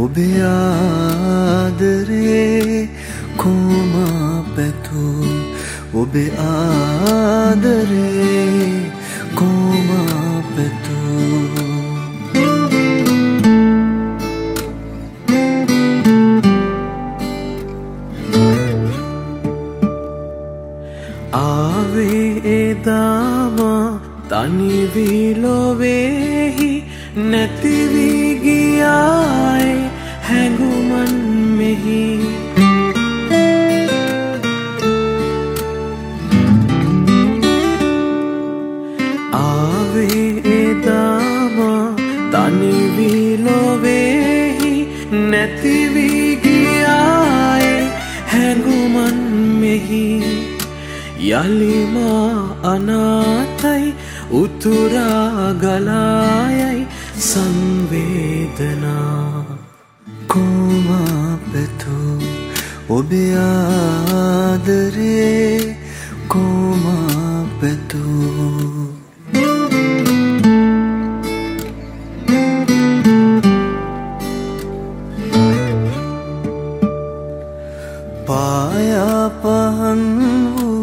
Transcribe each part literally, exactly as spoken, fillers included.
ඔබේ ආදරේ කොමා පැතු ඔබේ ආදරේ කොමා පැතු ආවේ එදාම තනි විලොවේහි නැති වී ගියායි හැඟුමන් මෙහි ආවේ එදාම තනි විලොවේහි නැති වී ගියායි හැඟුමන් මෙහි යලිමා අනාතයි උතුරා ගලායයි සංවේදනා කොමා පැතු ඔබේ ආදරේ කොමා පැතු පායා පහන් වූ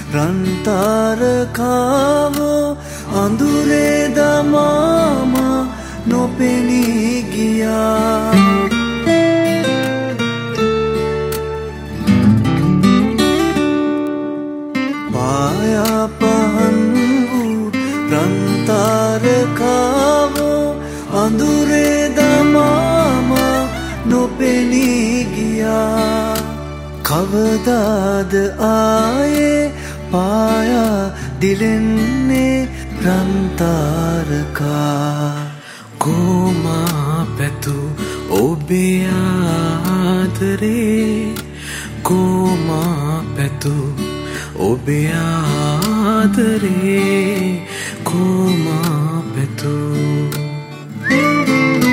රන්තරකාවෝ අඳුරේ දමාම නොපෙනී ගියා පායා පහන් වූ රන්තරකාවෝ අඳුරේ දමාම නොපෙනී ගියා කවදාද ආයේ පායා දිලෙන්නේ රන්තරකා කොමා පැතු ඔබේ ආදරේ කොමා පැතු ඔබේ ආදරේ කොමා පැතු